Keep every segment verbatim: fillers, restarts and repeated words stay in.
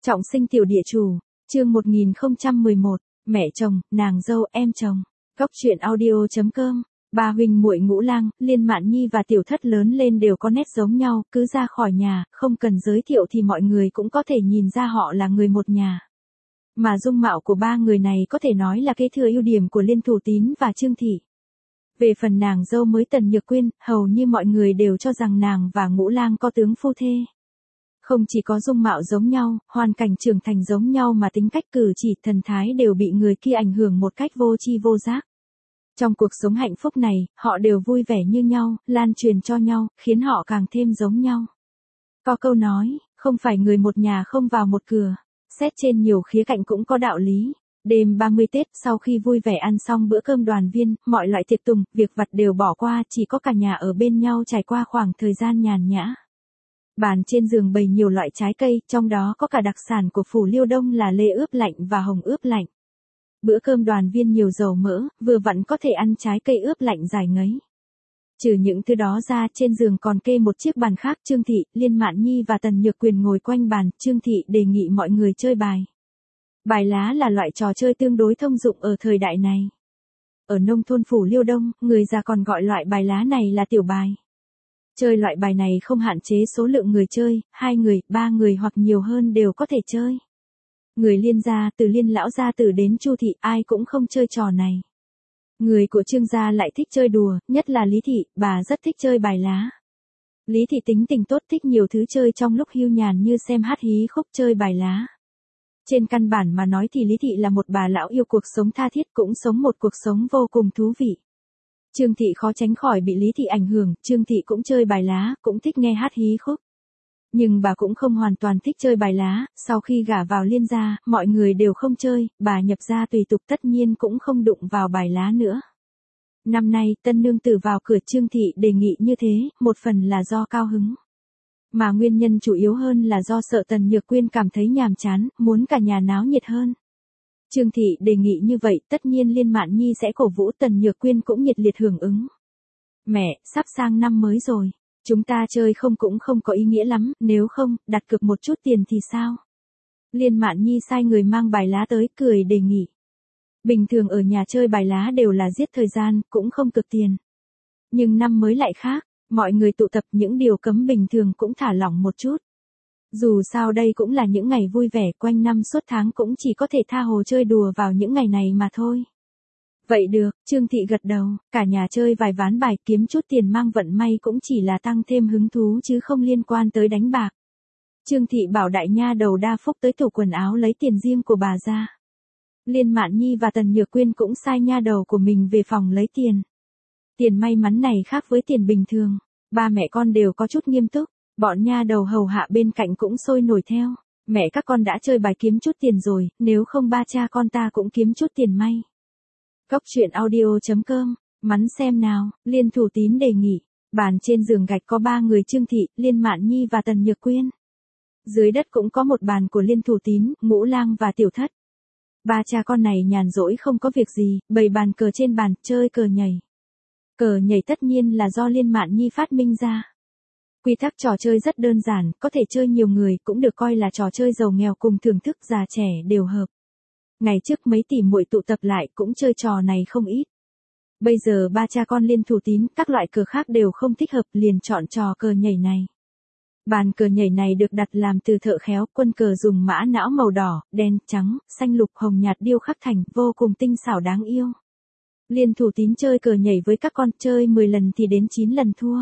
Trọng sinh tiểu địa chủ, chương một nghìn không trăm mười một, mẹ chồng, nàng dâu, em chồng. Góc truyện audio chấm com. Ba huynh muội Ngũ Lang, Liên Mạn Nhi và Tiểu Thất lớn lên đều có nét giống nhau, cứ ra khỏi nhà, không cần giới thiệu thì mọi người cũng có thể nhìn ra họ là người một nhà. Mà dung mạo của ba người này có thể nói là kế thừa ưu điểm của Liên Thủ Tín và Trương Thị. Về phần nàng dâu mới Tần Nhược Quyên, hầu như mọi người đều cho rằng nàng và Ngũ Lang có tướng phu thê. Không chỉ có dung mạo giống nhau, hoàn cảnh trưởng thành giống nhau mà tính cách cử chỉ, thần thái đều bị người kia ảnh hưởng một cách vô tri vô giác. Trong cuộc sống hạnh phúc này, họ đều vui vẻ như nhau, lan truyền cho nhau, khiến họ càng thêm giống nhau. Có câu nói, không phải người một nhà không vào một cửa, xét trên nhiều khía cạnh cũng có đạo lý. Đêm ba mươi Tết, sau khi vui vẻ ăn xong bữa cơm đoàn viên, mọi loại tiệc tùng, việc vặt đều bỏ qua, chỉ có cả nhà ở bên nhau trải qua khoảng thời gian nhàn nhã. Bàn trên giường bày nhiều loại trái cây, trong đó có cả đặc sản của Phủ Liêu Đông là lê ướp lạnh và hồng ướp lạnh. Bữa cơm đoàn viên nhiều dầu mỡ, vừa vặn có thể ăn trái cây ướp lạnh giải ngấy. Trừ những thứ đó ra, trên giường còn kê một chiếc bàn khác. Trương Thị, Liên Mạn Nhi và Tần Nhược Quyên ngồi quanh bàn. Trương Thị đề nghị mọi người chơi bài. Bài lá là loại trò chơi tương đối thông dụng ở thời đại này. Ở nông thôn Phủ Liêu Đông, người già còn gọi loại bài lá này là tiểu bài. Chơi loại bài này không hạn chế số lượng người chơi, hai người, ba người hoặc nhiều hơn đều có thể chơi. Người Liên gia, từ Liên lão gia tử đến Chu Thị, ai cũng không chơi trò này. Người của Trương gia lại thích chơi đùa, nhất là Lý Thị, bà rất thích chơi bài lá. Lý Thị tính tình tốt, thích nhiều thứ chơi trong lúc hưu nhàn như xem hát hí khúc, chơi bài lá. Trên căn bản mà nói thì Lý Thị là một bà lão yêu cuộc sống tha thiết, cũng sống một cuộc sống vô cùng thú vị. Trương Thị khó tránh khỏi bị Lý Thị ảnh hưởng, Trương Thị cũng chơi bài lá, cũng thích nghe hát hí khúc. Nhưng bà cũng không hoàn toàn thích chơi bài lá, sau khi gả vào Liên gia, mọi người đều không chơi, bà nhập gia tùy tục tất nhiên cũng không đụng vào bài lá nữa. Năm nay, tân nương tử vào cửa, Trương Thị đề nghị như thế, một phần là do cao hứng. Mà nguyên nhân chủ yếu hơn là do sợ Tần Nhược Quyên cảm thấy nhàm chán, muốn cả nhà náo nhiệt hơn. Trương Thị đề nghị như vậy, tất nhiên Liên Mạn Nhi sẽ cổ vũ, Tần Nhược Quyên cũng nhiệt liệt hưởng ứng. Mẹ, sắp sang năm mới rồi, chúng ta chơi không cũng không có ý nghĩa lắm, nếu không, đặt cược một chút tiền thì sao? Liên Mạn Nhi sai người mang bài lá tới, cười đề nghị. Bình thường ở nhà chơi bài lá đều là giết thời gian, cũng không cực tiền. Nhưng năm mới lại khác, mọi người tụ tập, những điều cấm bình thường cũng thả lỏng một chút. Dù sao đây cũng là những ngày vui vẻ, quanh năm suốt tháng cũng chỉ có thể tha hồ chơi đùa vào những ngày này mà thôi. Vậy được, Trương Thị gật đầu, cả nhà chơi vài ván bài, kiếm chút tiền mang vận may cũng chỉ là tăng thêm hứng thú chứ không liên quan tới đánh bạc. Trương Thị bảo đại nha đầu Đa Phúc tới tủ quần áo lấy tiền riêng của bà ra. Liên Mạn Nhi và Tần Nhược Quyên cũng sai nha đầu của mình về phòng lấy tiền. Tiền may mắn này khác với tiền bình thường, ba mẹ con đều có chút nghiêm túc. Bọn nha đầu hầu hạ bên cạnh cũng sôi nổi theo. Mẹ các con đã chơi bài kiếm chút tiền rồi, nếu không ba cha con ta cũng kiếm chút tiền may. Góc truyện audio chấm com, mắn xem nào, Liên Thủ Tín đề nghị. Bàn trên giường gạch có ba người, Trương Thị, Liên Mạn Nhi và Tần Nhược Quyên. Dưới đất cũng có một bàn của Liên Thủ Tín, Ngũ Lang và Tiểu Thất. Ba cha con này nhàn rỗi không có việc gì, bày bàn cờ trên bàn, chơi cờ nhảy. Cờ nhảy tất nhiên là do Liên Mạn Nhi phát minh ra. Quy tắc trò chơi rất đơn giản, có thể chơi nhiều người, cũng được coi là trò chơi giàu nghèo cùng thưởng thức, già trẻ đều hợp. Ngày trước mấy tỷ muội tụ tập lại cũng chơi trò này không ít. Bây giờ ba cha con Liên Thủ Tín, các loại cờ khác đều không thích hợp, liền chọn trò cờ nhảy này. Bàn cờ nhảy này được đặt làm từ thợ khéo, quân cờ dùng mã não màu đỏ, đen, trắng, xanh lục, hồng nhạt điêu khắc thành, vô cùng tinh xảo đáng yêu. Liên Thủ Tín chơi cờ nhảy với các con, chơi mười lần thì đến chín lần thua.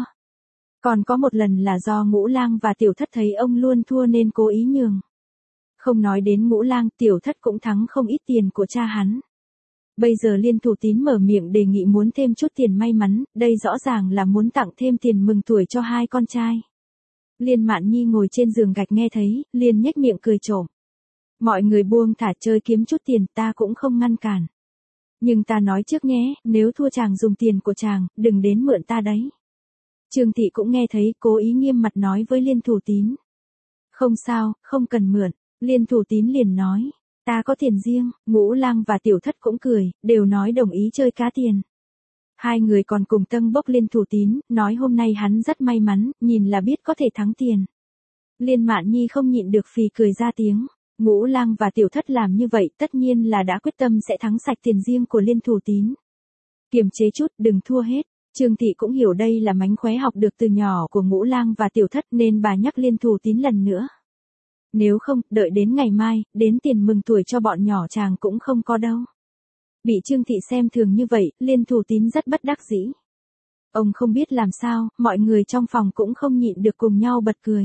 Còn có một lần là do Ngũ Lang và Tiểu Thất thấy ông luôn thua nên cố ý nhường. Không nói đến Ngũ Lang, Tiểu Thất cũng thắng không ít tiền của cha hắn. Bây giờ Liên Thủ Tín mở miệng đề nghị muốn thêm chút tiền may mắn, đây rõ ràng là muốn tặng thêm tiền mừng tuổi cho hai con trai. Liên Mạn Nhi ngồi trên giường gạch nghe thấy, liền nhếch miệng cười trộm. Mọi người buông thả chơi kiếm chút tiền, ta cũng không ngăn cản. Nhưng ta nói trước nhé, nếu thua chàng dùng tiền của chàng, đừng đến mượn ta đấy. Trương Thị cũng nghe thấy, cố ý nghiêm mặt nói với Liên Thủ Tín. Không sao, không cần mượn. Liên Thủ Tín liền nói, ta có tiền riêng. Ngũ Lang và Tiểu Thất cũng cười, đều nói đồng ý chơi cá tiền. Hai người còn cùng tâng bốc Liên Thủ Tín, nói hôm nay hắn rất may mắn, nhìn là biết có thể thắng tiền. Liên Mạn Nhi không nhịn được phì cười ra tiếng. Ngũ Lang và Tiểu Thất làm như vậy tất nhiên là đã quyết tâm sẽ thắng sạch tiền riêng của Liên Thủ Tín. Kiềm chế chút, đừng thua hết. Trương Thị cũng hiểu đây là mánh khóe học được từ nhỏ của Ngũ Lang và Tiểu Thất nên bà nhắc Liên Thủ Tín lần nữa. Nếu không, đợi đến ngày mai, đến tiền mừng tuổi cho bọn nhỏ chàng cũng không có đâu. Bị Trương Thị xem thường như vậy, Liên Thủ Tín rất bất đắc dĩ. Ông không biết làm sao, mọi người trong phòng cũng không nhịn được cùng nhau bật cười.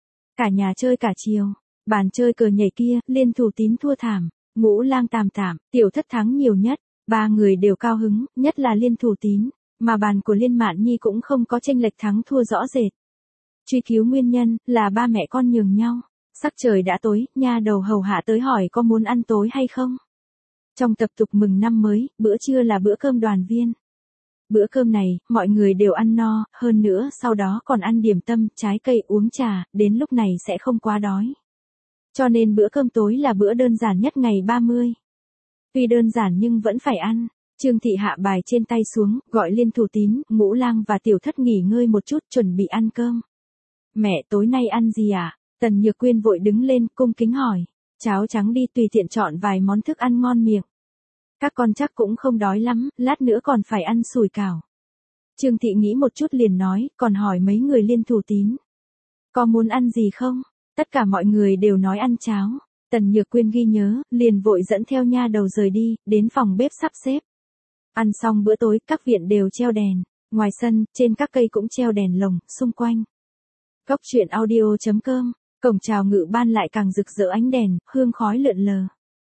Cả nhà chơi cả chiều, bàn chơi cờ nhảy kia, Liên Thủ Tín thua thảm, Ngũ Lang tạm tạm, Tiểu Thất thắng nhiều nhất, ba người đều cao hứng, nhất là Liên Thủ Tín, mà bàn của Liên Mạn Nhi cũng không có chênh lệch thắng thua rõ rệt. Truy cứu nguyên nhân, là ba mẹ con nhường nhau. Sắc trời đã tối, nha đầu hầu hạ tới hỏi có muốn ăn tối hay không. Trong tập tục mừng năm mới, bữa trưa là bữa cơm đoàn viên. Bữa cơm này, mọi người đều ăn no, hơn nữa sau đó còn ăn điểm tâm, trái cây, uống trà, đến lúc này sẽ không quá đói. Cho nên bữa cơm tối là bữa đơn giản nhất ngày ba mươi. Tuy đơn giản nhưng vẫn phải ăn. Trương Thị hạ bài trên tay xuống, gọi Liên Thủ Tín, Ngũ Lang và Tiểu Thất nghỉ ngơi một chút, chuẩn bị ăn cơm. Mẹ, tối nay ăn gì à? Tần Nhược Quyên vội đứng lên, cung kính hỏi. Cháo trắng đi, tùy tiện chọn vài món thức ăn ngon miệng. Các con chắc cũng không đói lắm, lát nữa còn phải ăn sủi cảo. Trương Thị nghĩ một chút liền nói, còn hỏi mấy người Liên Thủ Tín. Có muốn ăn gì không? Tất cả mọi người đều nói ăn cháo. Tần Nhược Quyên ghi nhớ, liền vội dẫn theo nha đầu rời đi, đến phòng bếp sắp xếp. Ăn xong bữa tối, các viện đều treo đèn. Ngoài sân, trên các cây cũng treo đèn lồng, xung quanh. Góc truyện audio chấm com, cổng chào ngự ban lại càng rực rỡ ánh đèn, hương khói lượn lờ.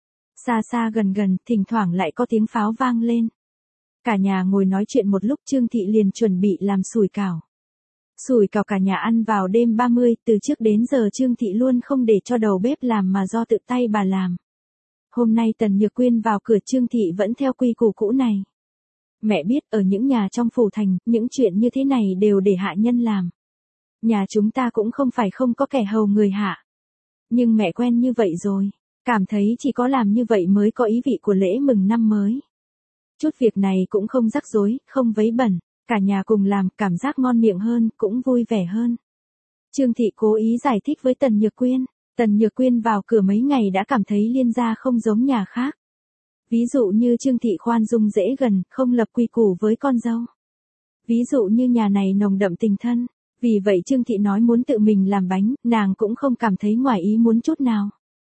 Xa xa gần gần, thỉnh thoảng lại có tiếng pháo vang lên. Cả nhà ngồi nói chuyện một lúc, Trương Thị liền chuẩn bị làm sủi cảo. Sủi cảo cả nhà ăn vào đêm ba mươi, từ trước đến giờ Trương Thị luôn không để cho đầu bếp làm mà do tự tay bà làm. Hôm nay Tần Nhược Quyên vào cửa, Trương Thị vẫn theo quy củ cũ này. Mẹ biết ở những nhà trong phủ thành, những chuyện như thế này đều để hạ nhân làm. Nhà chúng ta cũng không phải không có kẻ hầu người hạ. Nhưng mẹ quen như vậy rồi, cảm thấy chỉ có làm như vậy mới có ý vị của lễ mừng năm mới. Chút việc này cũng không rắc rối, không vấy bẩn, cả nhà cùng làm, cảm giác ngon miệng hơn, cũng vui vẻ hơn. Trương Thị cố ý giải thích với Tần Nhược Quyên. Tần Nhược Quyên vào cửa mấy ngày đã cảm thấy Liên gia không giống nhà khác. Ví dụ như Trương Thị khoan dung dễ gần, không lập quy củ với con dâu. Ví dụ như nhà này nồng đậm tình thân. Vì vậy Trương Thị nói muốn tự mình làm bánh, nàng cũng không cảm thấy ngoài ý muốn chút nào.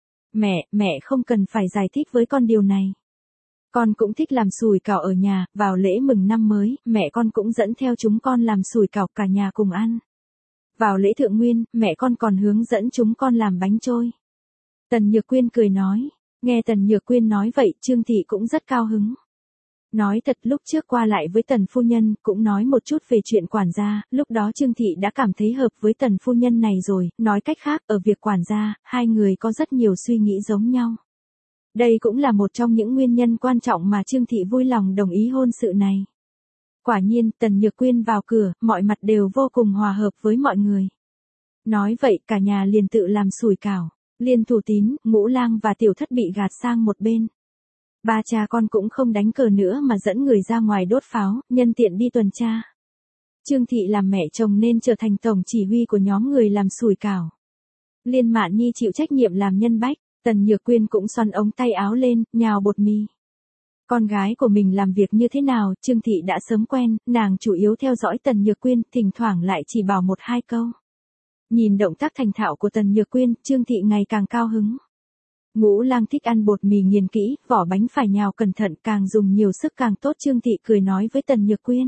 Mẹ, mẹ không cần phải giải thích với con điều này. Con cũng thích làm sủi cảo ở nhà, vào lễ mừng năm mới, mẹ con cũng dẫn theo chúng con làm sủi cảo cả nhà cùng ăn. Vào lễ thượng nguyên, mẹ con còn hướng dẫn chúng con làm bánh trôi. Tần Nhược Quyên cười nói. Nghe Tần Nhược Quyên nói vậy, Trương Thị cũng rất cao hứng. Nói thật, lúc trước qua lại với Tần phu nhân, cũng nói một chút về chuyện quản gia, lúc đó Trương Thị đã cảm thấy hợp với Tần phu nhân này rồi, nói cách khác, ở việc quản gia, hai người có rất nhiều suy nghĩ giống nhau. Đây cũng là một trong những nguyên nhân quan trọng mà Trương Thị vui lòng đồng ý hôn sự này. Quả nhiên, Tần Nhược Quyên vào cửa, mọi mặt đều vô cùng hòa hợp với mọi người. Nói vậy, cả nhà liền tự làm sủi cảo. Liên Thủ Tín, Ngũ Lang và Tiểu Thất bị gạt sang một bên. Ba cha con cũng không đánh cờ nữa mà dẫn người ra ngoài đốt pháo, nhân tiện đi tuần tra. Trương Thị làm mẹ chồng nên trở thành tổng chỉ huy của nhóm người làm sủi cảo. Liên Mạn Nhi chịu trách nhiệm làm nhân bách, Tần Nhược Quyên cũng xoăn ống tay áo lên, nhào bột mì. Con gái của mình làm việc như thế nào, Trương Thị đã sớm quen, nàng chủ yếu theo dõi Tần Nhược Quyên, thỉnh thoảng lại chỉ bảo một hai câu. Nhìn động tác thành thạo của Tần Nhược Quyên, Trương Thị ngày càng cao hứng. Ngũ Lang thích ăn bột mì nghiền kỹ, vỏ bánh phải nhào cẩn thận, càng dùng nhiều sức càng tốt. Trương Thị cười nói với Tần Nhược Quyên.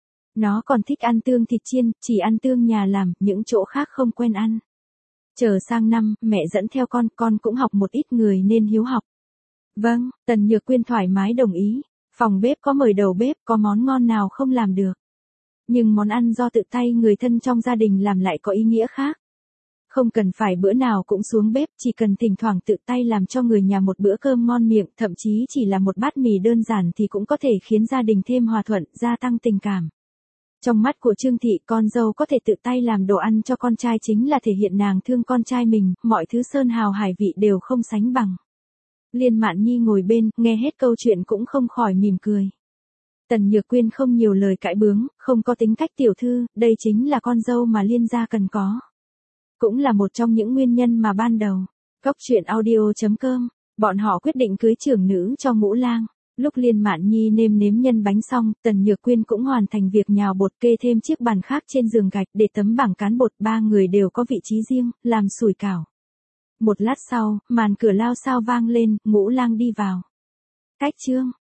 Nó còn thích ăn tương thịt chiên, chỉ ăn tương nhà làm, những chỗ khác không quen ăn. Chờ sang năm, mẹ dẫn theo con, con cũng học một ít, người nên hiếu học. Vâng, Tần Nhược Quyên thoải mái đồng ý. Phòng bếp có mời đầu bếp, có món ngon nào không làm được. Nhưng món ăn do tự tay người thân trong gia đình làm lại có ý nghĩa khác. Không cần phải bữa nào cũng xuống bếp, chỉ cần thỉnh thoảng tự tay làm cho người nhà một bữa cơm ngon miệng, thậm chí chỉ là một bát mì đơn giản thì cũng có thể khiến gia đình thêm hòa thuận, gia tăng tình cảm. Trong mắt của Trương Thị, con dâu có thể tự tay làm đồ ăn cho con trai chính là thể hiện nàng thương con trai mình, mọi thứ sơn hào hải vị đều không sánh bằng. Liên Mạn Nhi ngồi bên, nghe hết câu chuyện cũng không khỏi mỉm cười. Tần Nhược Quyên không nhiều lời cãi bướng, không có tính cách tiểu thư, đây chính là con dâu mà Liên gia cần có. Cũng là một trong những nguyên nhân mà ban đầu, Cóc truyện audio chấm com, bọn họ quyết định cưới trưởng nữ cho Ngũ Lang. Lúc Liên Mạn Nhi nêm nếm nhân bánh xong, Tần Nhược Quyên cũng hoàn thành việc nhào bột, kê thêm chiếc bàn khác trên giường gạch để tấm bảng cán bột, ba người đều có vị trí riêng, làm sủi cảo. Một lát sau, màn cửa lao sao vang lên, Ngũ Lang đi vào. Cách chương